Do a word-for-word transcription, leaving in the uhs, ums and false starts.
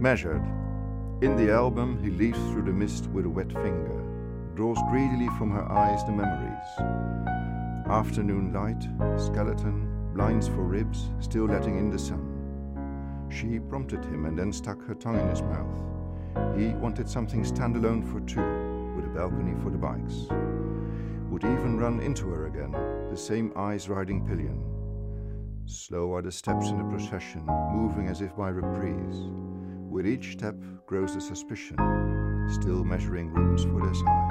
Measured. In the album, he leaves through the mist with a wet finger, draws greedily from her eyes the memories. Afternoon light, skeleton, blinds for ribs, still letting in the sun. She prompted him and then stuck her tongue in his mouth. He wanted something standalone for two, with a balcony for the bikes. Would even run into her again, the same eyes riding pillion. Slow are the steps in the procession, moving as if by reprise. With each step grows the suspicion, still measuring rooms for their size.